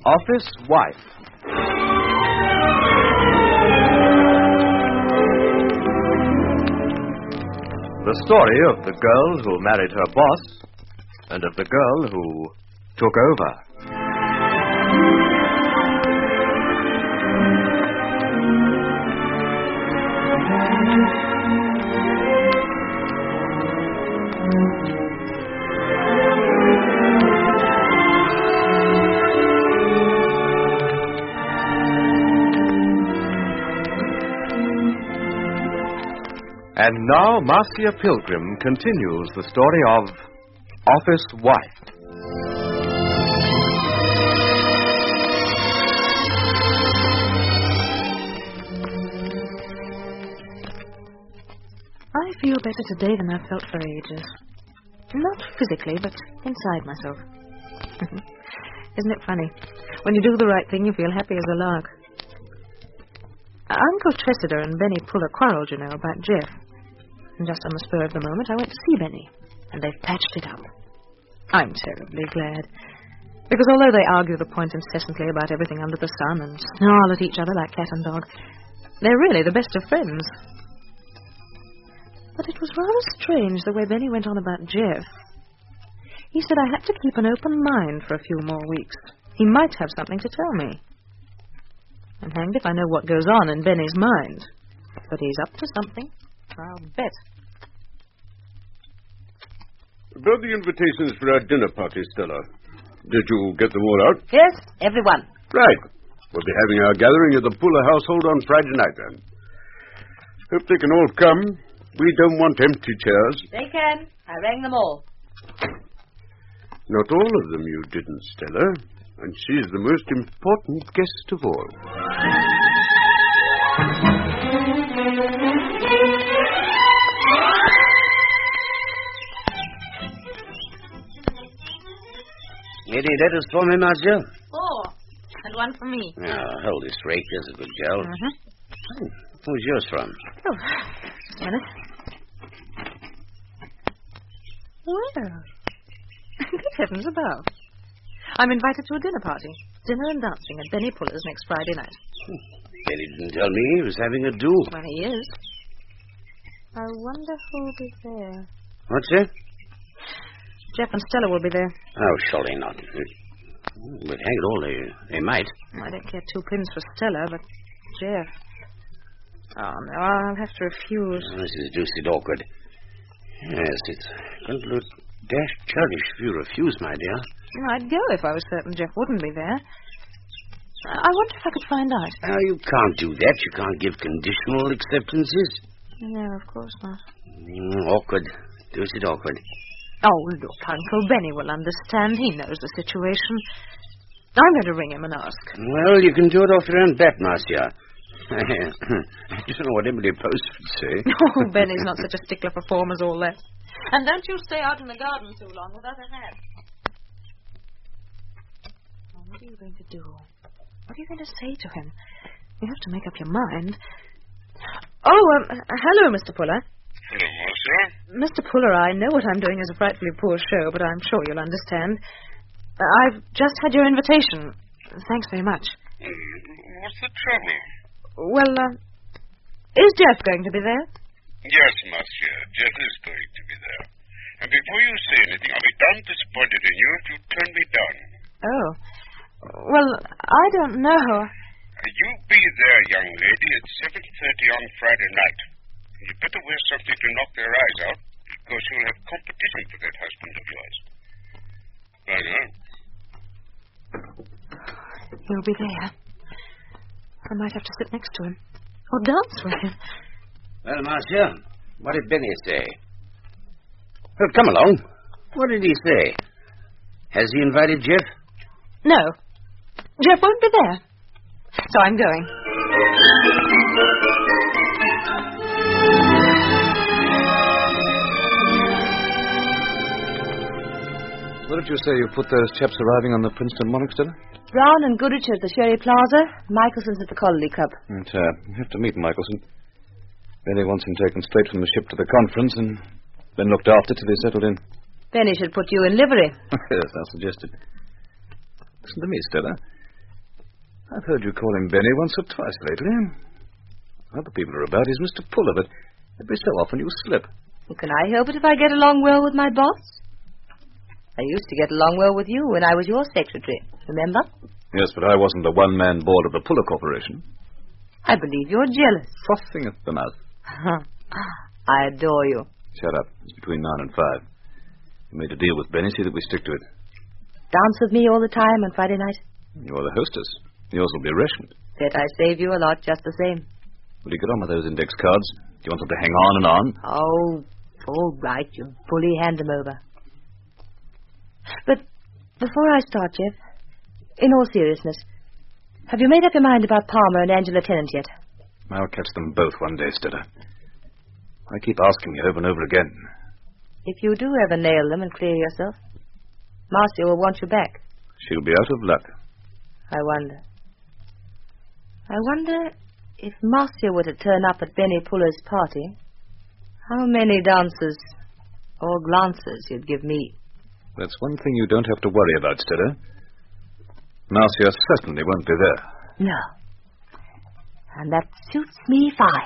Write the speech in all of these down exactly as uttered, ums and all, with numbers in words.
Office Wife. The story of the girl who married her boss and of the girl who took over. And now Marcia Pilgrim continues the story of Office Wife. I feel better today than I've felt for ages. Not physically, but inside myself. Isn't it funny? When you do the right thing, you feel happy as a lark. Uncle Tressida and Benny Puller quarreled, you know, about Jeff. And just on the spur of the moment, I went to see Benny, and they've patched it up. I'm terribly glad. Because although they argue the point incessantly about everything under the sun and snarl at each other like cat and dog, they're really the best of friends. But it was rather strange the way Benny went on about Jeff. He said I had to keep an open mind for a few more weeks. He might have something to tell me. I'm hanged if I know what goes on in Benny's mind. But he's up to something. I'll bet. About the invitations for our dinner party, Stella. Did you get them all out? Yes, everyone. Right. We'll be having our gathering at the Puller household on Friday night, then. Hope they can all come. We don't want empty chairs. They can. I rang them all. Not all of them you didn't, Stella. And she's the most important guest of all. Any letters for me, Marcia? Four. And one for me. Oh, hold this rake. There's a good girl. Uh-huh. Oh, who's yours from? Oh, just a minute. Well, good heavens above. I'm invited to a dinner party. Dinner and dancing at Benny Puller's next Friday night. Benny didn't tell me he was having a do. Well, he is. I wonder who'll be there. What's that? Jeff and Stella will be there. Oh, surely not. But hang it all, they, they might. I don't care two pins for Stella, but Jeff. Oh, no, I'll have to refuse. Oh, this is deuced awkward. Yes, it's going to look dashed churlish if you refuse, my dear. I'd go if I was certain Jeff wouldn't be there. I wonder if I could find out. Oh, you can't do that. You can't give conditional acceptances. No, of course not. Mm, awkward. Deuced awkward. Oh, look, Uncle Benny will understand. He knows the situation. I'm going to ring him and ask. Well, you can do it off your own bat, Marcia. I don't know what Emily Post would say. Oh, Benny's not such a stickler for form as all that. And don't you stay out in the garden too long without a hat. Oh, what are you going to do? What are you going to say to him? You have to make up your mind. Oh, um, hello, Mister Puller. Hello, Marcia. Mister Puller, I know what I'm doing is a frightfully poor show, but I'm sure you'll understand. Uh, I've just had your invitation. Thanks very much. Mm, what's the trouble? Well, uh, is Jeff going to be there? Yes, Marcia. Jeff is going to be there. And before you say anything, I'll be damn disappointed in you if you turn me down. Oh. Well, I don't know. Uh, you be there, young lady, at seven thirty on Friday night. You better wear something to knock their eyes out, because you'll have competition for that husband of yours. Right on. He'll be there. I might have to sit next to him. Or dance with him. Well, Marcia, what did Benny say? Well, come along. What did he say? Has he invited Jeff? No. Jeff won't be there. So I'm going. What did you say you put those chaps arriving on the Princeton Monarch, Stella? Brown and Goodrich at the Sherry Plaza. Michelson's at the Colony Club. And, uh, you have to meet Michelson. Benny wants him taken straight from the ship to the conference and then looked after till he settled in. Benny should put you in livery. Yes, I suggested. Listen to me, Stella. I've heard you call him Benny once or twice lately. Other people are about. He's Mister Puller, but every so often you slip. Well, can I help it if I get along well with my boss? I used to get along well with you when I was your secretary, remember? Yes, but I wasn't the one-man board of the Puller Corporation. I believe you're jealous. Frothing at the mouth. I adore you. Shut up. It's between nine and five. You made a deal with Benny. See that we stick to it. Dance with me all the time on Friday night? You're the hostess. Yours will be rationed. Bet I save you a lot just the same. Will you get on with those index cards? Do you want them to hang on and on? Oh, all right. You fully hand them over. But before I start, Jeff, in all seriousness, have you made up your mind about Palmer and Angela Tennant yet? I'll catch them both one day, Stella. I keep asking you over and over again. If you do ever nail them and clear yourself, Marcia will want you back. She'll be out of luck. I wonder. I wonder if Marcia were to turn up at Benny Puller's party, how many dances or glances you'd give me. That's one thing you don't have to worry about, Stella. Marcia certainly won't be there. No. And that suits me fine.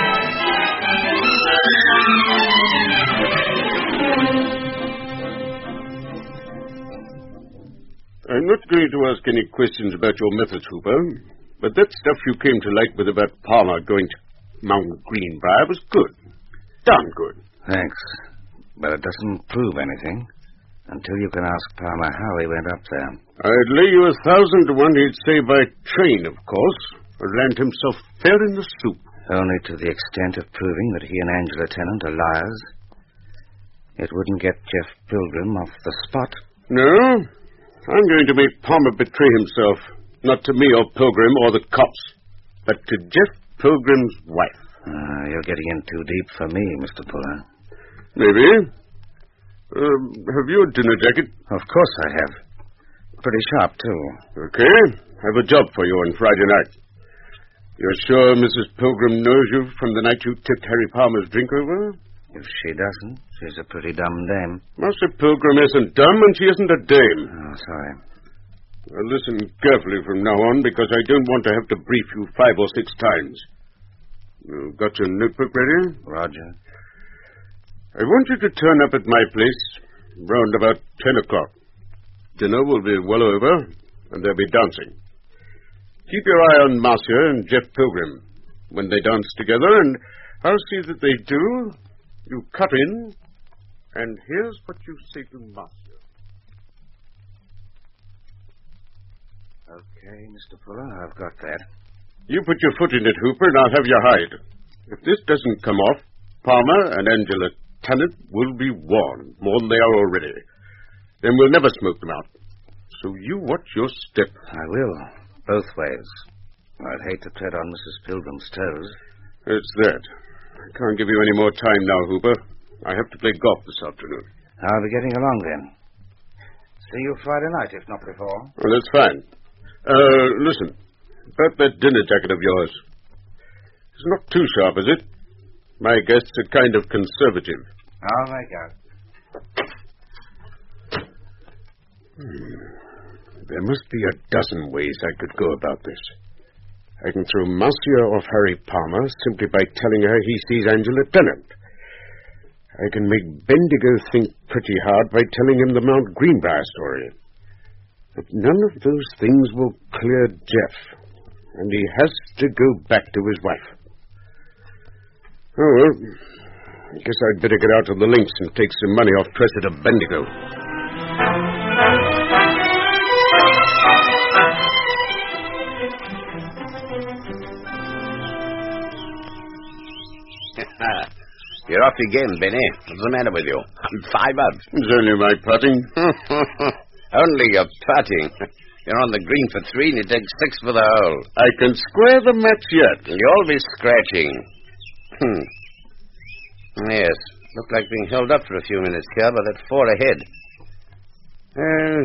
I'm not going to ask any questions about your methods, Hooper, but that stuff you came to light with about Palmer going to Mount Greenbrier was good. Darn good. Thanks. But it doesn't prove anything until you can ask Palmer how he went up there. I'd lay you a thousand to one he'd say by train, of course, or land himself fair in the soup. Only to the extent of proving that he and Angela Tennant are liars. It wouldn't get Jeff Pilgrim off the spot. No, I'm going to make Palmer betray himself, not to me or Pilgrim or the cops, but to Jeff Pilgrim's wife. Uh, you're getting in too deep for me, Mister Puller. Maybe. Uh, have you a dinner jacket? Of course I have. Pretty sharp, too. Okay. Have a job for you on Friday night. You're sure Missus Pilgrim knows you from the night you tipped Harry Palmer's drink over? If she doesn't, she's a pretty dumb dame. Master Pilgrim isn't dumb, and she isn't a dame. Oh, sorry. Well, listen carefully from now on, because I don't want to have to brief you five or six times. You got your notebook ready? Roger. I want you to turn up at my place round about ten o'clock. Dinner will be well over, and there'll be dancing. Keep your eye on Marcia and Jeff Pilgrim when they dance together, and I'll see that they do. You cut in, and here's what you say to Marcia. Okay, Mister Fuller, I've got that. You put your foot in it, Hooper, and I'll have your hide. If this doesn't come off, Palmer and Angela Tennant will be warned, more than they are already. Then we'll never smoke them out. So you watch your step. I will, both ways. I'd hate to tread on Missus Pilgrim's toes. It's that. I can't give you any more time now, Hooper. I have to play golf this afternoon. I'll be getting along then. See you Friday night, if not before. Well, that's fine. Uh, listen. About that dinner jacket of yours. It's not too sharp, is it? My guests are kind of conservative. I'll make out. Hmm. There must be a dozen ways I could go about this. I can throw Marcia off Harry Palmer simply by telling her he sees Angela Tennant. I can make Bendigo think pretty hard by telling him the Mount Greenbrier story. But none of those things will clear Jeff, and he has to go back to his wife. Oh, well, I guess I'd better get out to the links and take some money off Treasurer Bendigo. You're off your game, Benny. What's the matter with you? I'm five up. It's only my putting. Only your putting. You're on the green for three and you take six for the hole. I can square the match yet. You'll be scratching. Hmm. Yes. Looked like being held up for a few minutes here by that four ahead. Uh,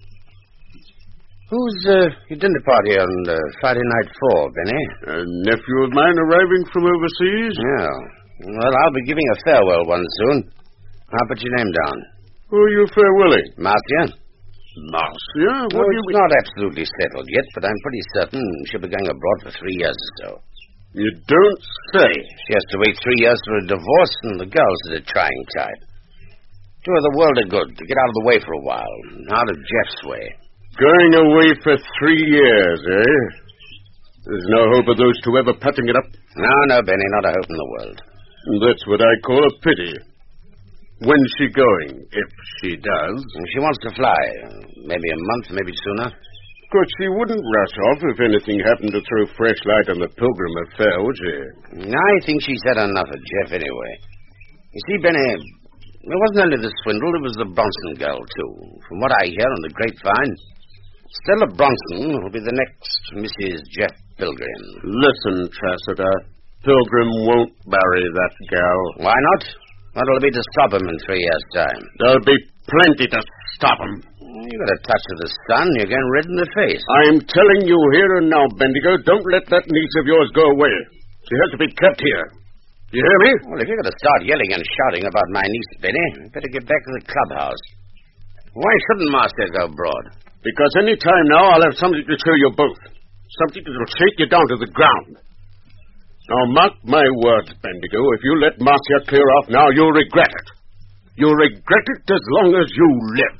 who's uh, your dinner party on uh, Friday night for, Benny? A nephew of mine arriving from overseas. Yeah. Well, I'll be giving a farewell one soon. I'll put your name down. Who are you farewelling? Marcia. Marcia? What Well, do it's you... not absolutely settled yet, but I'm pretty certain she'll be going abroad for three years or so. You don't say. She has to wait three years for a divorce, and the girl's at a trying time. Do her the world of good to get out of the way for a while, out of Jeff's way. Going away for three years, eh? There's no hope of those two ever patching it up? No, no, Benny, not a hope in the world. That's what I call a pity. When's she going, if she does? She wants to fly. Maybe a month, maybe sooner. Of course, she wouldn't rush off if anything happened to throw fresh light on the Pilgrim affair, would she? I think she's had enough of Jeff anyway. You see, Benny, it wasn't only the swindle, it was the Bronson girl, too. From what I hear on the grapevine, Stella Bronson will be the next Missus Jeff Pilgrim. Listen, Tressida, Pilgrim won't marry that gal. Why not? What'll it be to stop him in three years' time? There'll be plenty to stop him. You got a touch of the sun, you're getting red in the face. I'm telling you here and now, Bendigo, don't let that niece of yours go away. She has to be kept here. You hear me? Well, if you're going to start yelling and shouting about my niece, Benny, you better get back to the clubhouse. Why shouldn't Master go abroad? Because any time now I'll have something to show you both. Something that will shake you down to the ground. Now, mark my words, Bendigo. If you let Marcia clear off now, you'll regret it. You'll regret it as long as you live.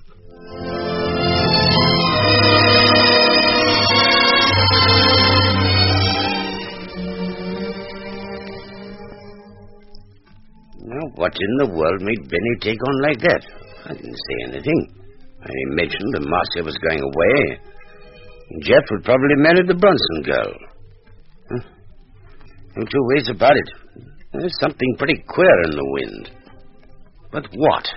Well, what in the world made Benny take on like that? I didn't say anything. I mentioned that Marcia was going away. Jeff would probably marry the Bronson girl. Huh? No two ways about it. There's something pretty queer in the wind. But what?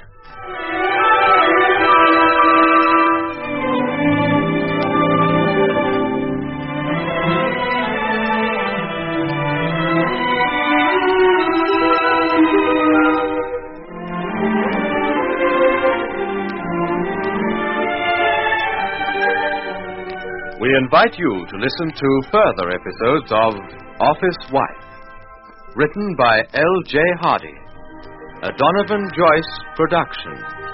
We invite you to listen to further episodes of Office Wife, written by L J Hardy, a Donovan Joyce production.